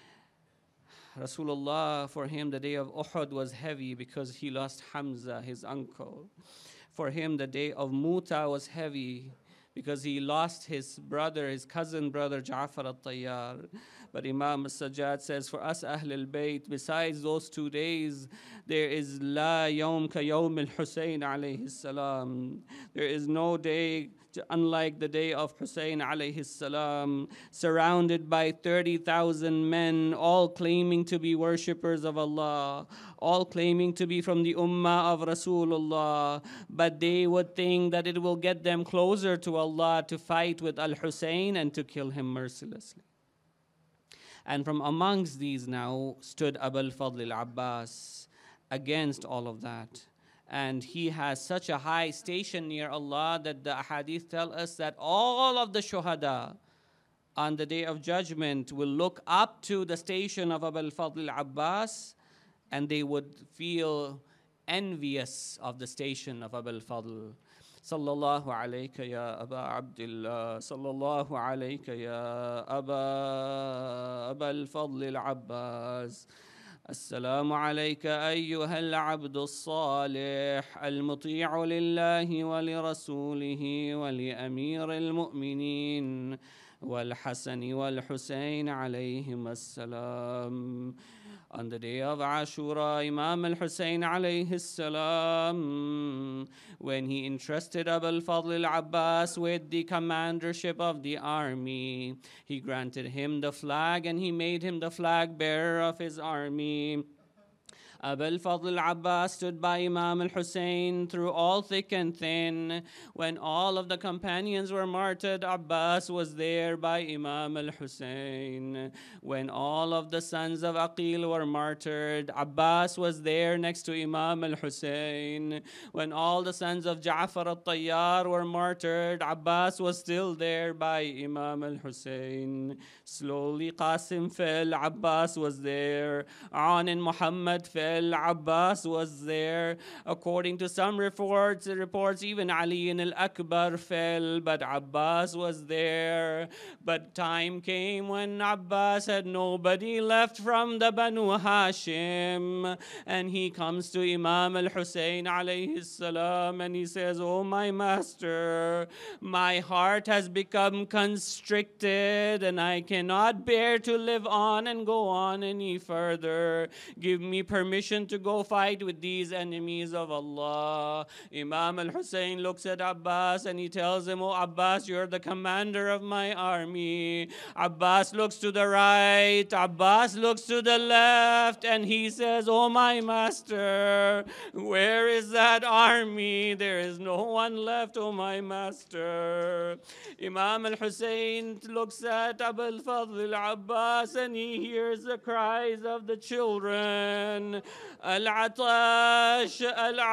Rasulullah, for him the day of Uhud was heavy because he lost Hamza, his uncle. For him the day of Muta was heavy because he lost his brother, his cousin brother Ja'far al-Tayyar. But Imam al-Sajjad says, for us Ahl al-Bayt, besides those two days, there is La Yawm Ka Yawm al-Husayn alayhi salam. There is no day unlike the day of Hussein alayhi salam, surrounded by thirty thousand men, all claiming to be worshippers of Allah, all claiming to be from the ummah of Rasulullah, but they would think that it will get them closer to Allah to fight with Al-Hussein and to kill him mercilessly. And from amongst these now stood Abul Fadl al-Abbas against all of that. And he has such a high station near Allah that the ahadith tell us that all of the shuhada on the day of judgment will look up to the station of Abul Fadl al-Abbas and they would feel envious of the station of Abul Fadl. Sallallahu alayka ya Aba Abdullah, Sallallahu alayka ya Aba Abul Fadl al-Abbas. السلام عليك أيها العبد الصالح المطيع لله ولرسوله ولأمير المؤمنين والحسن والحسين عليهم السلام. On the day of Ashura, Imam al-Hussein alayhi salam, when he entrusted Abul Fadl al-Abbas with the commandership of the army, he granted him the flag and he made him the flag bearer of his army. Abul Fadl al-Abbas stood by Imam al-Hussein through all thick and thin. When all of the companions were martyred, Abbas was there by Imam al-Hussein. When all of the sons of Aqil were martyred, Abbas was there next to Imam al-Hussein. When all the sons of Ja'far al-Tayyar were martyred, Abbas was still there by Imam al-Hussein. Slowly Qasim fell, Abbas was there. On and Muhammad fell, Abbas was there. According to some reports, reports even Ali al-Akbar fell, but Abbas was there. But time came when Abbas had nobody left from the Banu Hashim, and he comes to Imam al-Hussein alayhi salam and he says, "Oh my master, my heart has become constricted and I cannot bear to live on and go on any further. Give me permission to go fight with these enemies of Allah." Imam al-Hussein looks at Abbas and he tells him, "Oh Abbas, you're the commander of my army." Abbas looks to the right, Abbas looks to the left, and he says, "Oh my master, where is that army? There is no one left, oh my master." Imam al-Hussein looks at Abul Fadl al-Abbas and he hears the cries of the children. Al-Atash,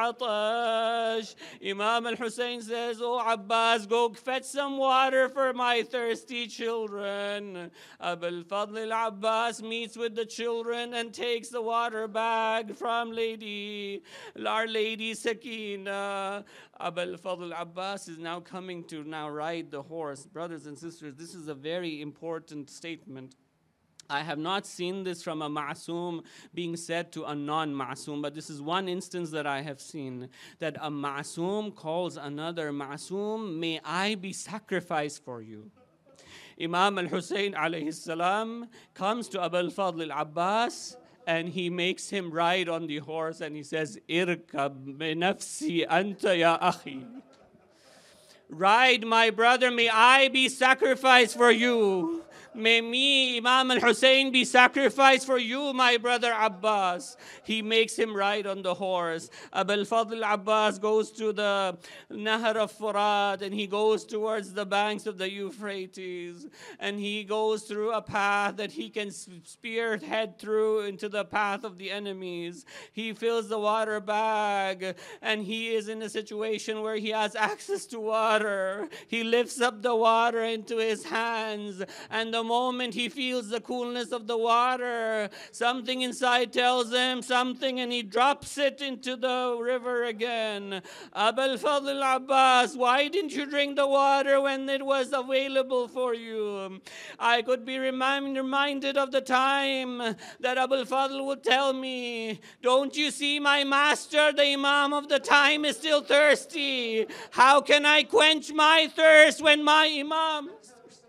Al-Atash. Imam al-Hussein says, "Oh Abbas, go fetch some water for my thirsty children." Abul Fadl al-Abbas meets with the children and takes the water bag from Lady, our Lady Sakina. Abul Fadl al-Abbas is now coming to now ride the horse. Brothers and sisters, this is a very important statement. I have not seen this from a ma'soom being said to a non-ma'soom, but this is one instance that I have seen, that a ma'soom calls another ma'soom, "May I be sacrificed for you." Imam al-Hussein alayhi salam comes to Abul Fadl al-Abbas and he makes him ride on the horse and he says, "Irkab bi nafsi anta ya akhi." Ride, my brother, may I be sacrificed for you. May me, Imam al-Hussein, be sacrificed for you, my brother Abbas. He makes him ride on the horse. Abu al-Fadl Abbas goes to the Nahar of Furat, and he goes towards the banks of the Euphrates. And he goes through a path that he can spearhead through into the path of the enemies. He fills the water bag, and he is in a situation where he has access to water. He lifts up the water into his hands, and the moment he feels the coolness of the water, something inside tells him something, and he drops it into the river again. Abu al-Fadl Abbas, why didn't you drink the water when it was available for you? I could be remind, reminded of the time that Abu al-Fadl would tell me, don't you see my master, the Imam of the time, is still thirsty. How can I quench my thirst when my Imam is thirsty?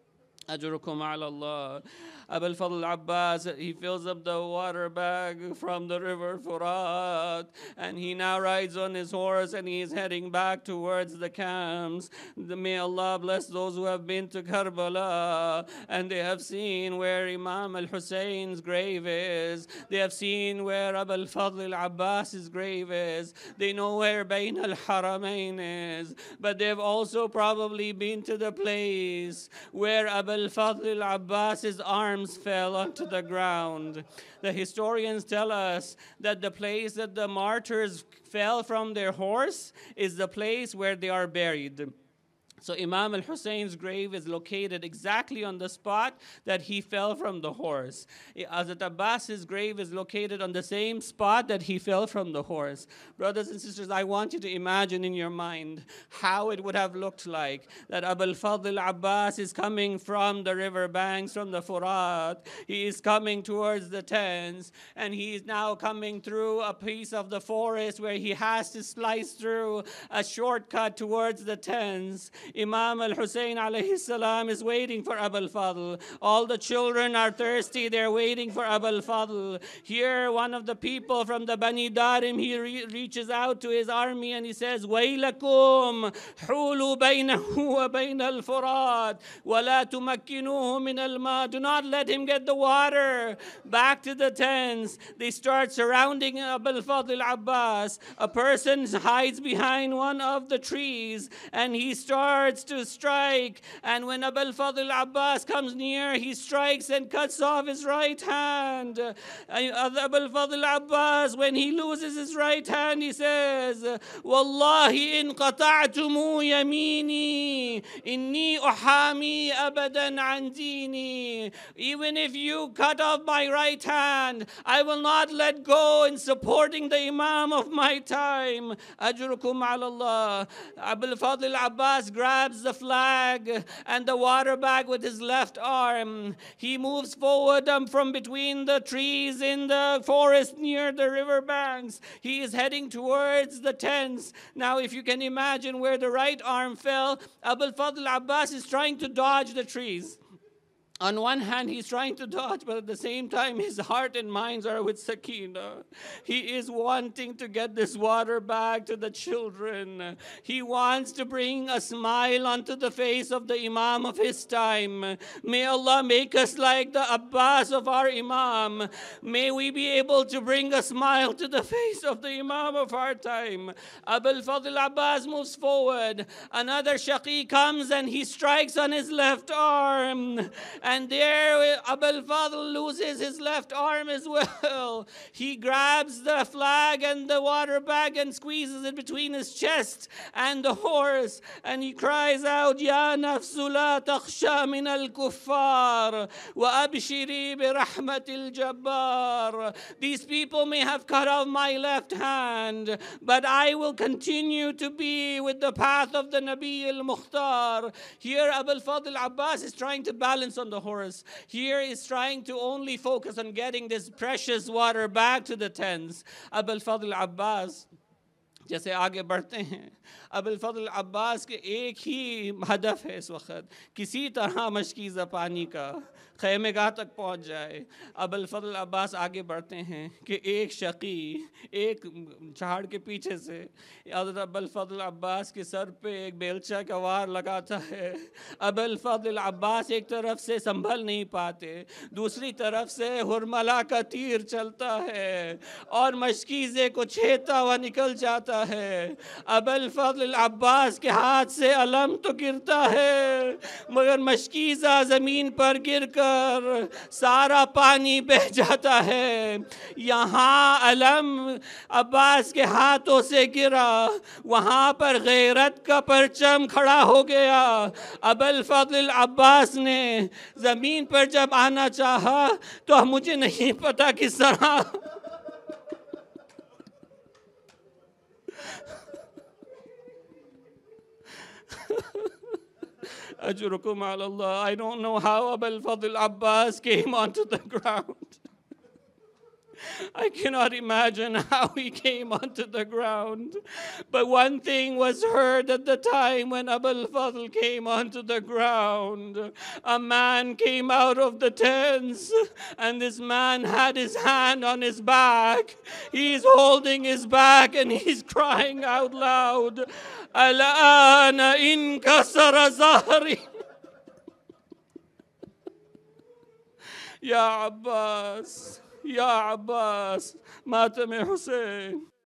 Ajrukum ala Allah. Abu al-Fadl Abbas, he fills up the water bag from the river Furat, and he now rides on his horse, and he is heading back towards the camps. May Allah bless those who have been to Karbala, and they have seen where Imam al-Hussein's grave is. They have seen where Abu al-Fadl Abbas's grave is. They know where Bain al-Haramain is, but they've also probably been to the place where Abu al-Fadl Abbas's arm fell onto the ground. The historians tell us that the place that the martyrs fell from their horse is the place where they are buried. So Imam al-Hussein's grave is located exactly on the spot that he fell from the horse. Hazrat Abbas's grave is located on the same spot that he fell from the horse. Brothers and sisters, I want you to imagine in your mind how it would have looked like that Abu al-Fadl Abbas is coming from the river banks, from the Furat. He is coming towards the tents, and he is now coming through a piece of the forest where he has to slice through a shortcut towards the tents. Imam al-Hussein alayhi salam is waiting for Abu al-Fadl. All the children are thirsty. They're waiting for Abu al-Fadl. Here, one of the people from the Bani Darim, he re reaches out to his army and he says, وَيْلَكُمْ حُولُوا بَيْنَهُ وَبَيْنَ الْفُرَاتِ وَلَا تُمَكِّنُوهُ مِنَ الْمَاءِ. Do not let him get the water. Back to the tents. They start surrounding Abu al-Fadl Abbas. A person hides behind one of the trees, and he starts to strike, and when Abu al-Fadl Abbas comes near, he strikes and cuts off his right hand. Abu al-Fadl Abbas, when he loses his right hand, he says, Wallahi in qata'tumu yamini inni uhami abadan an dini. Even if you cut off my right hand, I will not let go in supporting the Imam of my time. Ajrukum ala Allah. Abu al-Fadl Abbas grabs the flag and the water bag with his left arm. He moves forward um, from between the trees in the forest near the river banks. He is heading towards the tents. Now, if you can imagine where the right arm fell, Abu al-Fadl Abbas is trying to dodge the trees. On one hand, he's trying to dodge, but at the same time, his heart and minds are with Sakina. He is wanting to get this water bag to the children. He wants to bring a smile onto the face of the Imam of his time. May Allah make us like the Abbas of our Imam. May we be able to bring a smile to the face of the Imam of our time. Abu al-Fadl Abbas moves forward. Another Shaqi comes and he strikes on his left arm. And there Abu al-Fadl loses his left arm as well. He grabs the flag and the water bag and squeezes it between his chest and the horse. And he cries out, Ya nafsu la takhsha min al-kuffar wa abshiri bi rahmatil jabbar. These people may have cut off my left hand, but I will continue to be with the path of the Nabi al-Mukhtar. Here Abu al-Fadl Abbas is trying to balance on the horse. Here is trying to only focus on getting this precious water back to the tents. Abu al-Fadl Abbas, جیسے آگے بڑھتے ہیں، ابو الفضل عباس کے ایک ہی ہدف ہے اس وقت، کسی طرح مشکیزہ پانی کا خیمے گاہ تک پہنچ جائے۔ ابو الفضل عباس آگے بڑھتے ہیں کہ ایک شقی ایک چہاڑ کے پیچھے سے حضرت ابو الفضل عباس کے سر پہ ایک بیلچہ کا وار لگاتا ہے۔ ابو الفضل عباس ایک طرف سے سنبھل نہیں پاتے، دوسری طرف سے ہرملا کا تیر چلتا ہے اور مشکیزے کو چھیدتا ہوا نکل جاتا ہے۔ ابو الفضل عباس کے ہاتھ سے علم تو گرتا ہے مگر مشکیزہ زمین پر گر کر سارا پانی بہہ جاتا ہے۔ یہاں علم عباس کے ہاتھوں سے گرا، وہاں پر غیرت کا پرچم کھڑا ہو گیا۔ ابو الفضل عباس نے زمین پر جب آنا چاہا تو مجھے نہیں پتا کس طرح Ajrukum ala Allah. I don't know how Abu al-Fadl Abbas came onto the ground. I cannot imagine how he came onto the ground. But one thing was heard at the time when Abu al-Fadl came onto the ground. A man came out of the tents, and this man had his hand on his back. He's holding his back and he's crying out loud, "Al-ana inkasara zahri." Ya Abbas, Ya Abbas, Matam Hussein.